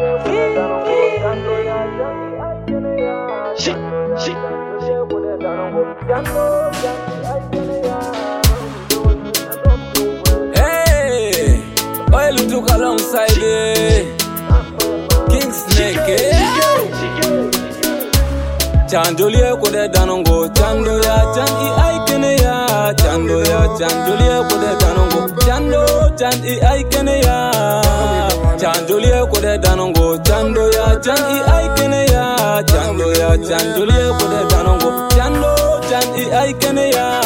Hey, oil took alongside King Snake. Chandolia kode danongo, chando ya chan I aikene ya, chando ya chandolia kode danongo, chando chan I aikene ya, chandolia kode danongo, chando ya chan I aikene ya, chando ya chandolia kode danongo, chando chan I aikene ya.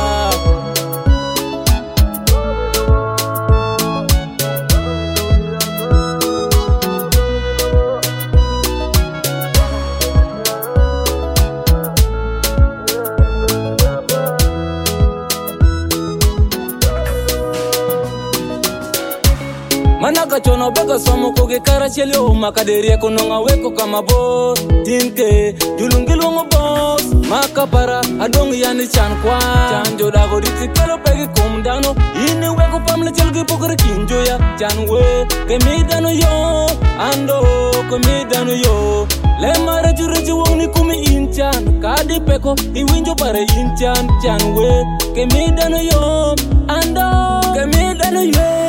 Manaka chono beka somo koge karacheli o makaderia kononga weko kama boss tinke julungilu ngo boss makapara adong yani chan kwa chanjo dago ditikelo pegi kumdano ini weko pamle chelgi pokore kinjo ya chanwe kemidano yo ando kemidano yo lemare jureji wongni kumi inchan kadi peko iwinjo pare inchan chanwe kemidano yo ando kemidano yo.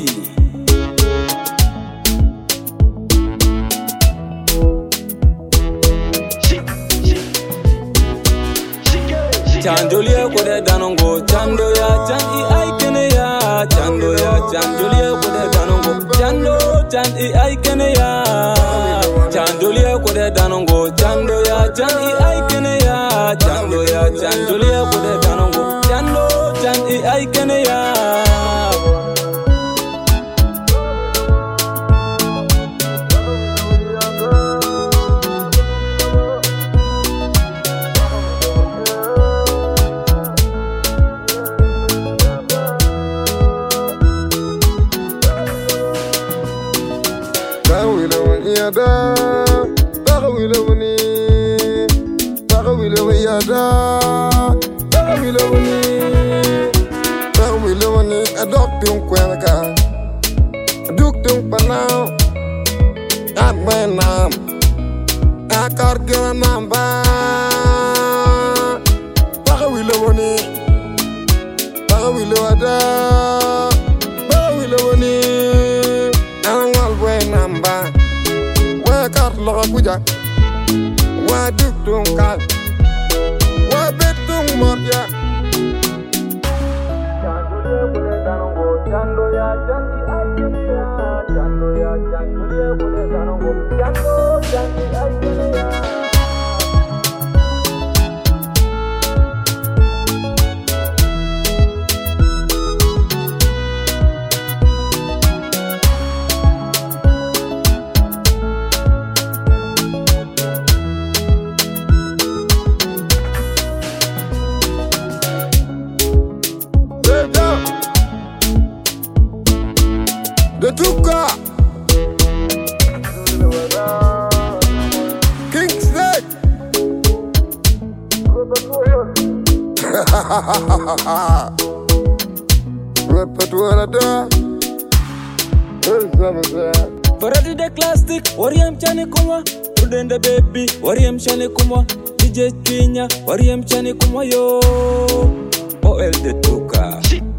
Chandolia kode danongo, chando ya chan I aikene ya, chando ya chandolia kode danongo, chando chan I aikene ya, chandolia kode danongo, chando ya chan I aikene ya, chando ya chandolia kode danongo, chando chan I aikene ya. Adopting kwelka, adopting panau, admenam, akargela namba, pakawilawani, pakawilawada, pakawilawani, angalwe namba, wakar lakapuja, waduktung kal, wabetung morja. Chando ya changi aikene ya, chando ya changulia kule danongo, chando changi aikene ya. The Tuka King Snake Paradi de plastic, warriam chane kuma, udende baby, warriam chane kuma, DJ Kenya, warriam chane kuma yo, OL the Tuka.